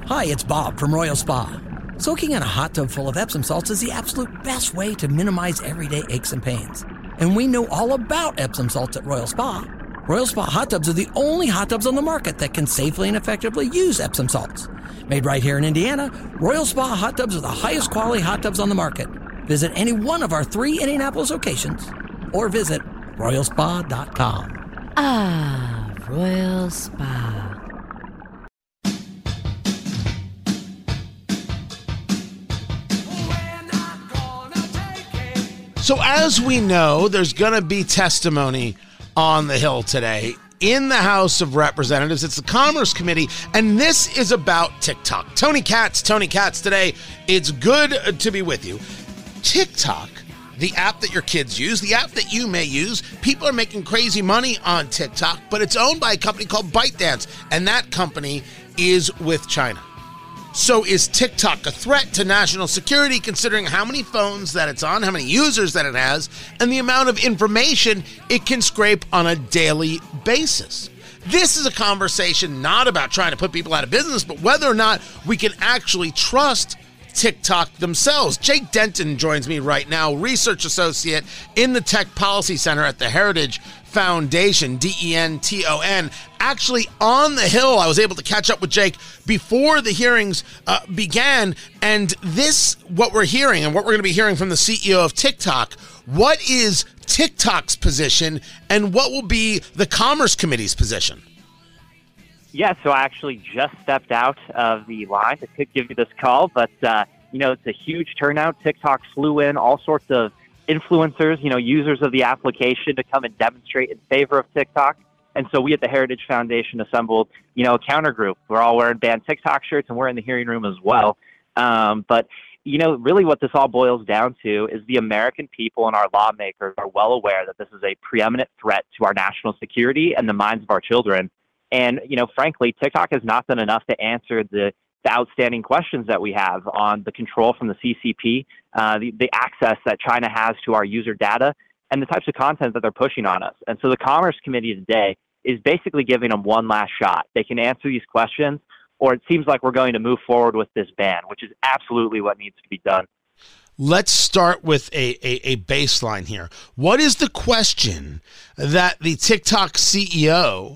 Hi, it's Bob from Royal Spa. Soaking in a hot tub full of Epsom salts is the absolute best way to minimize everyday aches and pains. And we know all about Epsom salts at Royal Spa. Royal Spa hot tubs are the only hot tubs on the market that can safely and effectively use Epsom salts. Made right here in Indiana, Royal Spa hot tubs are the highest quality hot tubs on the market. Visit any one of our 3 Indianapolis locations or visit royalspa.com. Ah, Royal Spa. So as we know, there's going to be testimony on the Hill today in the House of Representatives. It's the Commerce Committee, and this is about TikTok. Tony Katz today. It's good to be with you. TikTok, the app that your kids use, the app that you may use, people are making crazy money on TikTok, but it's owned by a company called ByteDance, and that company is with China. So is TikTok a threat to national security, considering how many phones that it's on, how many users that it has, and the amount of information it can scrape on a daily basis? This is a conversation not about trying to put people out of business, but whether or not we can actually trust TikTok themselves. Jake Denton joins me right now, research associate in the Tech Policy Center at the Heritage Foundation, DENTON. Actually, on the Hill, I was able to catch up with Jake before the hearings began, and what we're hearing, and what we're going to be hearing from the CEO of TikTok, what is TikTok's position, and what will be the Commerce Committee's position? Yeah, so I actually just stepped out of the line to give you this call, but, it's a huge turnout. TikTok flew in all sorts of influencers, users of the application to come and demonstrate in favor of TikTok. And so we at the Heritage Foundation assembled, a counter group. We're all wearing banned TikTok shirts, and we're in the hearing room as well. But really what this all boils down to is the American people and our lawmakers are well aware that this is a preeminent threat to our national security and the minds of our children. And, frankly, TikTok has not done enough to answer the outstanding questions that we have on the control from the CCP, the access that China has to our user data, and the types of content that they're pushing on us. And so the Commerce Committee today is basically giving them one last shot. They can answer these questions, or it seems like we're going to move forward with this ban, which is absolutely what needs to be done. Let's start with a baseline here. What is the question that the TikTok CEO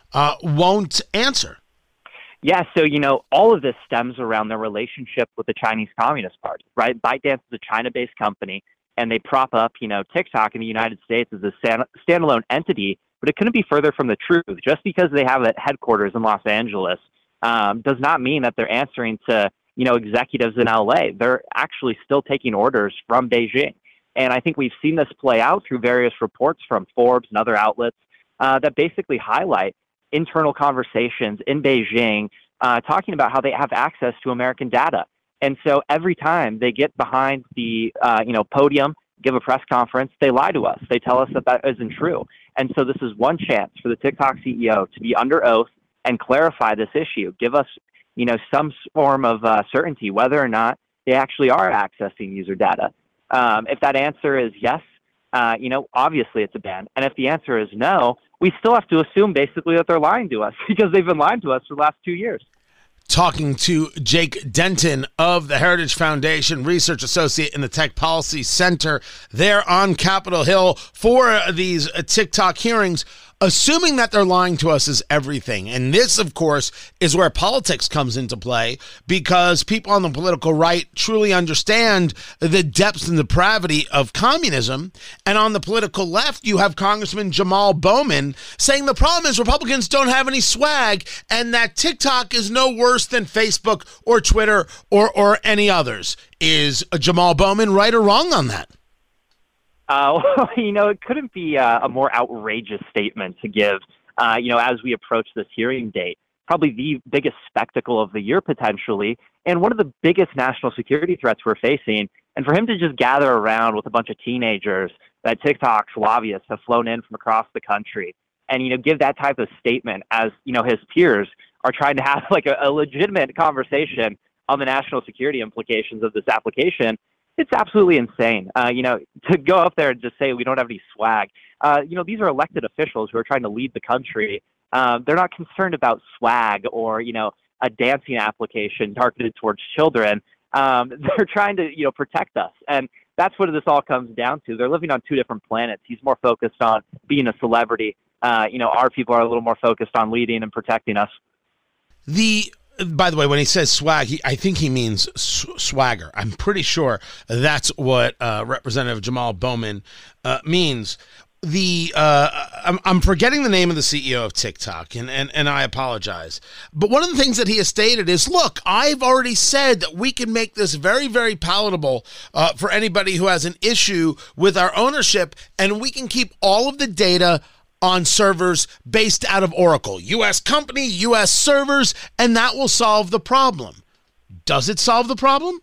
won't answer? Yeah, so, all of this stems around their relationship with the Chinese Communist Party, right? ByteDance is a China-based company, and they prop up, TikTok in the United States as a standalone entity, but it couldn't be further from the truth. Just because they have a headquarters in Los Angeles does not mean that they're answering to, executives in LA. They're actually still taking orders from Beijing. And I think we've seen this play out through various reports from Forbes and other outlets that basically highlight internal conversations in Beijing talking about how they have access to American data. And so every time they get behind the podium, give a press conference, they lie to us. They tell us that isn't true. And so this is one chance for the TikTok CEO to be under oath and clarify this issue. Give us, some form of certainty whether or not they actually are accessing user data. If that answer is yes, obviously it's a ban. And if the answer is no, we still have to assume basically that they're lying to us because they've been lying to us for the last 2 years. Talking to Jake Denton of the Heritage Foundation, research associate in the Tech Policy Center there on Capitol Hill for these TikTok hearings. Assuming that they're lying to us is everything. And this, of course, is where politics comes into play, because people on the political right truly understand the depths and depravity of communism. And on the political left, you have Congressman Jamal Bowman saying the problem is Republicans don't have any swag and that TikTok is no worse than Facebook or Twitter or any others. Is Jamal Bowman right or wrong on that? It couldn't be a more outrageous statement to give, as we approach this hearing date. Probably the biggest spectacle of the year, potentially, and one of the biggest national security threats we're facing. And for him to just gather around with a bunch of teenagers that TikTok's lobbyists have flown in from across the country and, give that type of statement as, his peers are trying to have like a legitimate conversation on the national security implications of this application, it's absolutely insane. To go up there and just say we don't have any swag. These are elected officials who are trying to lead the country. They're not concerned about swag or, a dancing application targeted towards children. They're trying to, protect us. And that's what this all comes down to. They're living on two different planets. He's more focused on being a celebrity. Our people are a little more focused on leading and protecting us. By the way, when he says swag, I think he means swagger. I'm pretty sure that's what Representative Jamal Bowman means. I'm forgetting the name of the CEO of TikTok, and I apologize. But one of the things that he has stated is, look, I've already said that we can make this very, very palatable for anybody who has an issue with our ownership, and we can keep all of the data on servers based out of Oracle. U.S. company, U.S. servers, and that will solve the problem. Does it solve the problem?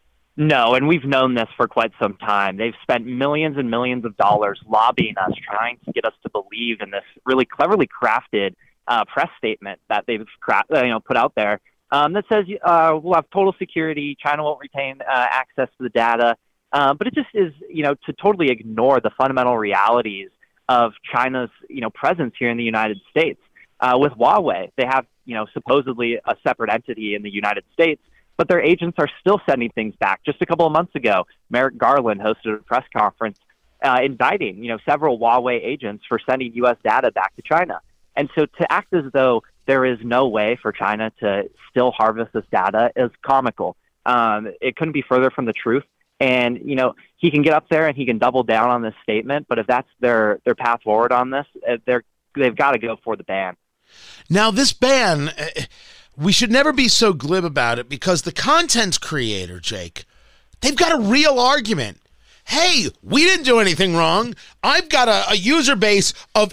No, and we've known this for quite some time. They've spent millions and millions of dollars lobbying us, trying to get us to believe in this really cleverly crafted press statement that they've put out there that says we'll have total security, China won't retain access to the data. But it just is, to totally ignore the fundamental realities of China's, presence here in the United States. With Huawei, they have, supposedly a separate entity in the United States, but their agents are still sending things back. Just a couple of months ago, Merrick Garland hosted a press conference indicting, several Huawei agents for sending U.S. data back to China. And so to act as though there is no way for China to still harvest this data is comical. It couldn't be further from the truth. And, he can get up there and he can double down on this statement, but if that's their path forward on this, they've got to go for the ban. Now, this ban, we should never be so glib about it, because the content creator, Jake, they've got a real argument. Hey, we didn't do anything wrong. I've got a user base of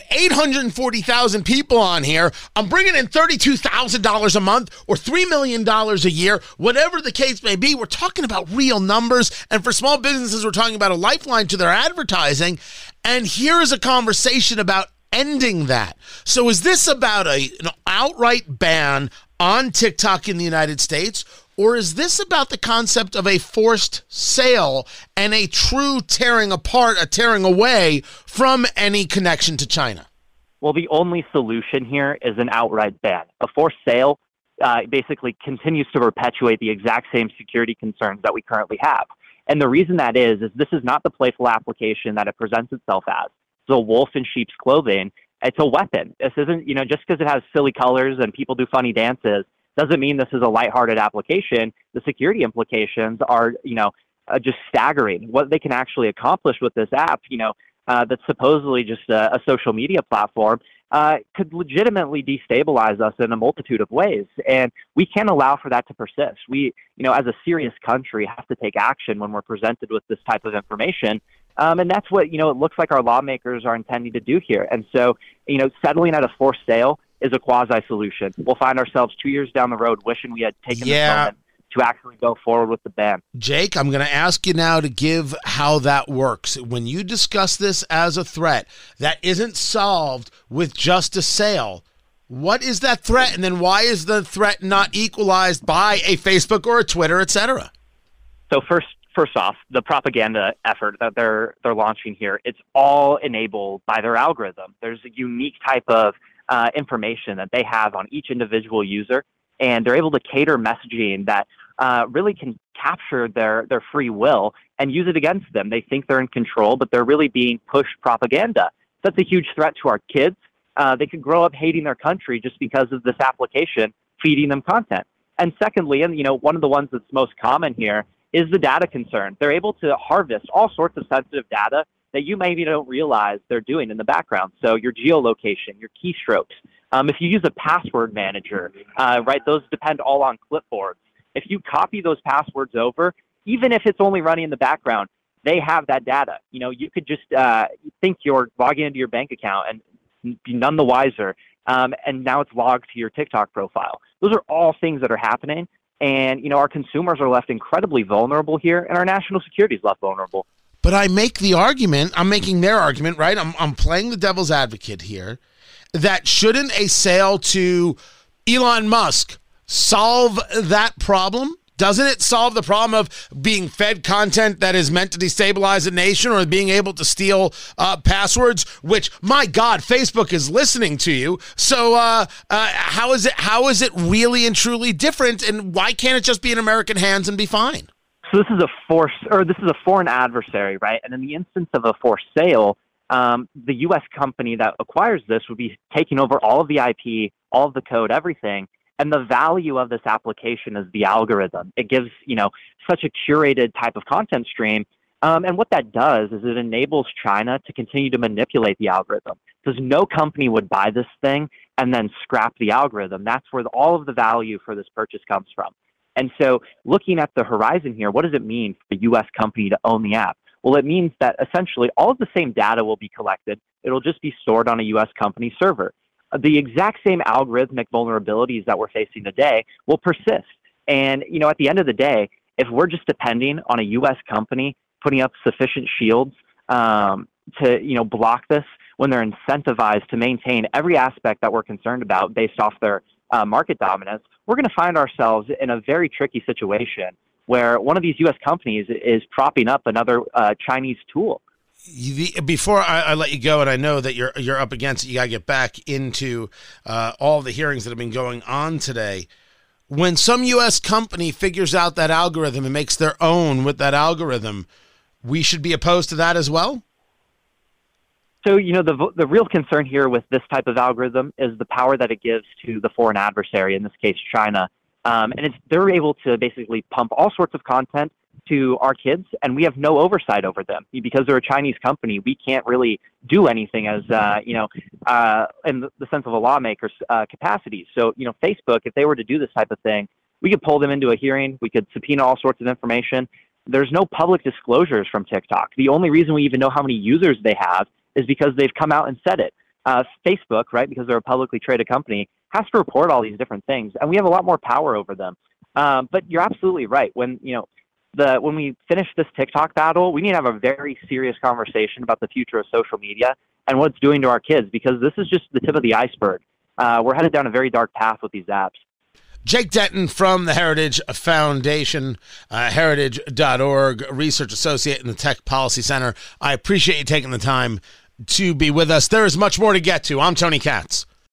840,000 people on here. I'm bringing in $32,000 a month or $3 million a year, whatever the case may be. We're talking about real numbers. And for small businesses, we're talking about a lifeline to their advertising. And here is a conversation about ending that. So is this about an outright ban on TikTok in the United States? Or is this about the concept of a forced sale and a true tearing apart, a tearing away from any connection to China? Well, the only solution here is an outright ban. A forced sale basically continues to perpetuate the exact same security concerns that we currently have. And the reason that is this is not the playful application that it presents itself as. It's a wolf in sheep's clothing. It's a weapon. This isn't, just because it has silly colors and people do funny dances, doesn't mean this is a lighthearted application. The security implications are, just staggering. What they can actually accomplish with this app, that's supposedly just a social media platform, could legitimately destabilize us in a multitude of ways. And we can't allow for that to persist. We, as a serious country, have to take action when we're presented with this type of information. And that's what, it looks like our lawmakers are intending to do here. And so, settling at a forced sale is a quasi-solution. We'll find ourselves 2 years down the road wishing we had taken this moment to actually go forward with the ban. Jake, I'm going to ask you now to give how that works. When you discuss this as a threat that isn't solved with just a sale, what is that threat? And then why is the threat not equalized by a Facebook or a Twitter, et cetera? So first off, the propaganda effort that they're launching here, it's all enabled by their algorithm. There's a unique type of information that they have on each individual user, and they're able to cater messaging that really can capture their free will and use it against them. They think they're in control, but they're really being pushed propaganda. That's a huge threat to our kids. They could grow up hating their country just because of this application feeding them content. And secondly, and one of the ones that's most common here is the data concern. They're able to harvest all sorts of sensitive data that you maybe don't realize they're doing in the background. So your geolocation, your keystrokes. If you use a password manager, those depend all on clipboards. If you copy those passwords over, even if it's only running in the background, they have that data. You could just think you're logging into your bank account and be none the wiser. And now it's logged to your TikTok profile. Those are all things that are happening. And, our consumers are left incredibly vulnerable here, and our national security is left vulnerable. But I make the argument, I'm making their argument, right? I'm playing the devil's advocate here, that shouldn't a sale to Elon Musk solve that problem? Doesn't it solve the problem of being fed content that is meant to destabilize a nation, or being able to steal passwords, which, my God, Facebook is listening to you. So how is it really and truly different, and why can't it just be in American hands and be fine? So this is a foreign adversary, right? And in the instance of a forced sale, the U.S. company that acquires this would be taking over all of the IP, all of the code, everything. And the value of this application is the algorithm. It gives, such a curated type of content stream. And what that does is it enables China to continue to manipulate the algorithm, because no company would buy this thing and then scrap the algorithm. That's where all of the value for this purchase comes from. And so looking at the horizon here, what does it mean for a U.S. company to own the app? Well, it means that essentially all of the same data will be collected. It'll just be stored on a U.S. company server. The exact same algorithmic vulnerabilities that we're facing today will persist. And, at the end of the day, if we're just depending on a U.S. company putting up sufficient shields to, block this when they're incentivized to maintain every aspect that we're concerned about based off their market dominance, we're going to find ourselves in a very tricky situation where one of these U.S. companies is propping up another Chinese tool. Before I let you go, and I know that you're up against it, you got to get back into all the hearings that have been going on today. When some U.S. company figures out that algorithm and makes their own with that algorithm, we should be opposed to that as well? So, the real concern here with this type of algorithm is the power that it gives to the foreign adversary, in this case, China. And they're able to basically pump all sorts of content to our kids, and we have no oversight over them. Because they're a Chinese company, we can't really do anything as, in the sense of a lawmaker's capacity. So, Facebook, if they were to do this type of thing, we could pull them into a hearing. We could subpoena all sorts of information. There's no public disclosures from TikTok. The only reason we even know how many users they have is because they've come out and said it. Facebook, right, because they're a publicly traded company, has to report all these different things, and we have a lot more power over them. But you're absolutely right. When we finish this TikTok battle, we need to have a very serious conversation about the future of social media and what it's doing to our kids, because this is just the tip of the iceberg. We're headed down a very dark path with these apps. Jake Denton from the Heritage Foundation, heritage.org, research associate in the Tech Policy Center. I appreciate you taking the time to be with us. There is much more to get to. I'm Tony Katz.